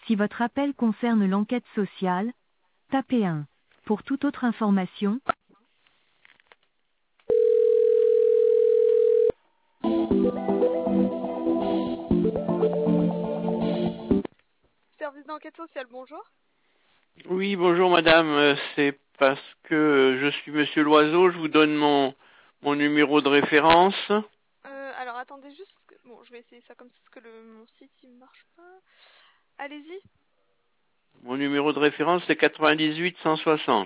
Si votre appel concerne l'enquête sociale, tapez 1. Pour toute autre information, Service d'enquête sociale, bonjour. Oui, bonjour madame, c'est parce que je suis monsieur Loiseau, je vous donne mon numéro de référence. Alors attendez juste, bon je vais essayer ça comme ça parce que mon site il marche pas. Allez-y. Mon numéro de référence c'est 98 160.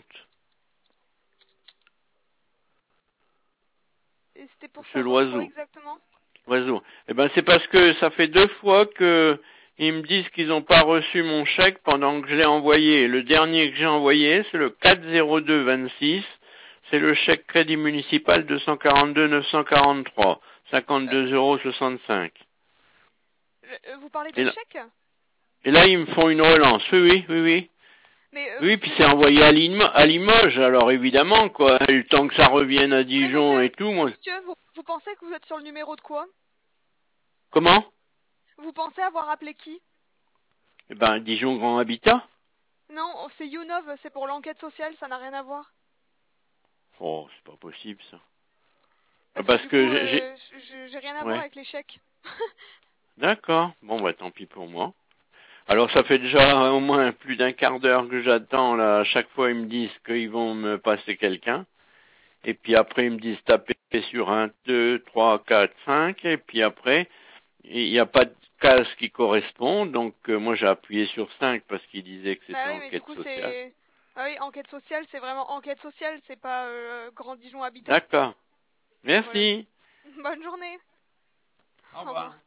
Et c'était pour Monsieur savoir quoi Loiseau. exactement? Loiseau. Eh ben c'est parce que ça fait 2 fois que ils me disent qu'ils n'ont pas reçu mon chèque pendant que je l'ai envoyé. Le dernier que j'ai envoyé, c'est le 40226. C'est le chèque crédit municipal 242 943, 52,65 €. Vous parlez des chèques? Et là, ils me font une relance. Oui. Mais Oui, puis c'est envoyé à Limoges, alors évidemment, quoi. Le temps que ça revienne à Dijon monsieur, et tout, moi. Monsieur, vous pensez que vous êtes sur le numéro de quoi? Comment? Vous pensez avoir appelé qui? Eh ben, Dijon Grand Habitat. Non, c'est Younov, c'est pour l'enquête sociale, ça n'a rien à voir. Oh, c'est pas possible, ça. Parce que du coup, j'ai... j'ai rien à voir Ouais. avec les chèques. D'accord. Bon, bah, tant pis pour moi. Alors, ça fait déjà au moins plus d'un quart d'heure que j'attends, là. À chaque fois, ils me disent qu'ils vont me passer quelqu'un. Et puis après, ils me disent taper sur 1, 2, 3, 4, 5. Et puis après, il n'y a pas de case qui correspond. Donc, moi, j'ai appuyé sur 5 parce qu'il disait que c'était Bah oui, mais du enquête coup, sociale. c'est... Ah oui, enquête sociale, c'est vraiment enquête sociale, c'est pas Grand Dijon Habitat. D'accord. Voilà. Merci. Bonne journée. Au Au revoir. revoir.